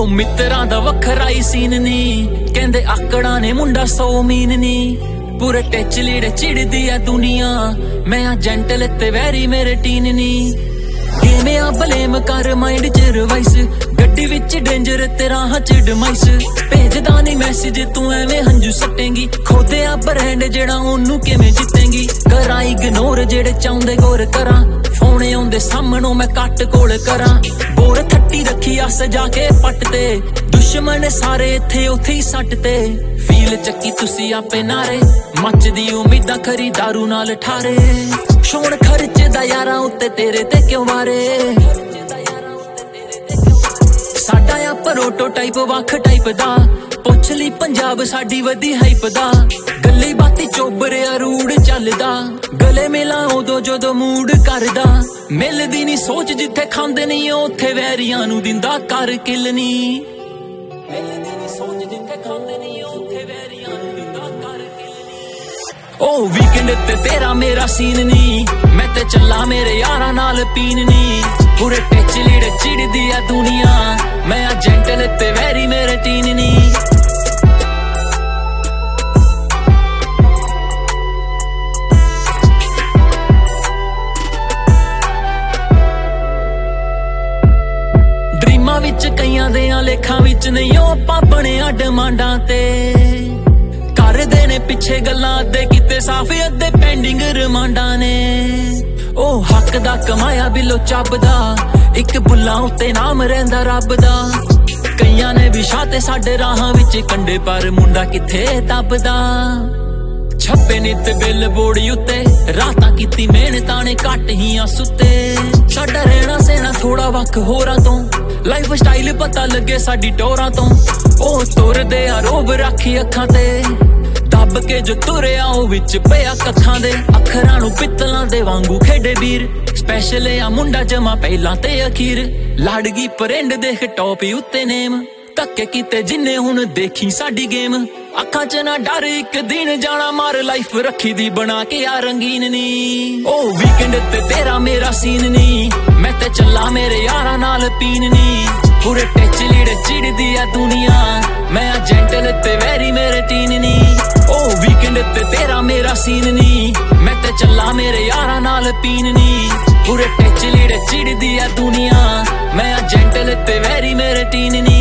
ओ मित्रां दा वखरा ही सीन नी कहंदे आकड़ा ने मुंडा 100 मीन नी पूरे टच लीड़े चिड़दी है दुनिया मैं आ जेंटल ते वैरी मेरे टीन नी किवें आ ब्लेम कर माइंड च रिवाइस गड्डी विच डेंजर तेरा च डमाइस भेजदा नहीं मैसेज तू एवें हंजू सट्टेंगी खोदे आ ब्रांड जेड़ा ओनू किवें जितेंगी करा इग्नोर जेड़े चाहुंदे गोर करा फोने आउंदे सामणों मैं कट कोल करा बोर थट्टी रखी आ सजा के पट ते दुश्मन सारे इत्थे उथे ही सट ते फील चक्की तुसी आपे नारे मचदी उम्मीदां खरी दारू नाल ठारे शोण खर्चदा यारां उत्ते तेरे ते क्यों मारे साडा आ प्रोटोटाइप वख टाइप दा पुछ ली पंजाब साडी वधी हाइप दा गल्ली बाती चोबरे रूड चलदा गले मिला उदो जदों मूड करदा मिलदी नी सोच जिथे खांदे नहीं उत्थे वैरियां नू दिंदा कर किल नी मिलदी नी सोच जिथे खांदे नहीं उत्थे वैरियां नू दिंदा कर किल नी ओ वीकेंड ते तेरा मेरा सीन नी मैं ते चला मेरे यारां नाल पीन नी पूरे टच लीड़े चिड़दी आ दुनिया मैं आ जेंटल ते वैरी मेरे टीन नी ड्रीमां विच कईयां देयां लेखां विच नहीं आपां बणिया डिमांडां ते करदे ने पिछे गल्लां अद्धे किते साफ अद्धे पेंडिंग रिमांडां ने ओ हक दा कमाया बिलो चबदा इक बुल्ला उत्ते नाम रहिंदा रब दा कईयां ने विछा ते साडे राहां विच कंडे पर मुंडा किथे दबदा छप्पे नित बिल बोड़ी उत्ते रातां कीती मेहनतां ने घट हियां सुत्ते साडा रहना सहना थोड़ा वख होरां तो लाइफ स्टाइल पता लगे साडी टोरां तो ओ तुरदे आ रोब राखी अखां ते दब के जो तुरिया ओ विच पिया कखां दे अखरां नू पित्तलां दे वांगू खेडे वीर स्पैशल आ मुंडा जमा पहलां ते अखीर लाड़गी परिंड देख टॉप उत्ते नेम धक्के कीते जिन्ने हुण देखी साडी गेम अखां च ना डर इक दिन जाना मार लाइफ रखी दी बना के आ रंगीन नी ओ वीकेंड ते तेरा मेरा सीन नी मैं ते चला मेरे यारां नाल पीन नी पूरे टच लीड़े चिड़दी आ दुनिया मैं आ जेंटल ते वैरी मेरे टीन नी ओ वीकेंड ते तेरा मेरा सीन नी मैं ते चला मेरे यारां नाल पीन नी पूरे टच लीड़े चिड़दी आ दुनिया मैं आ जेंटल ते वैरी मेरे टीन नी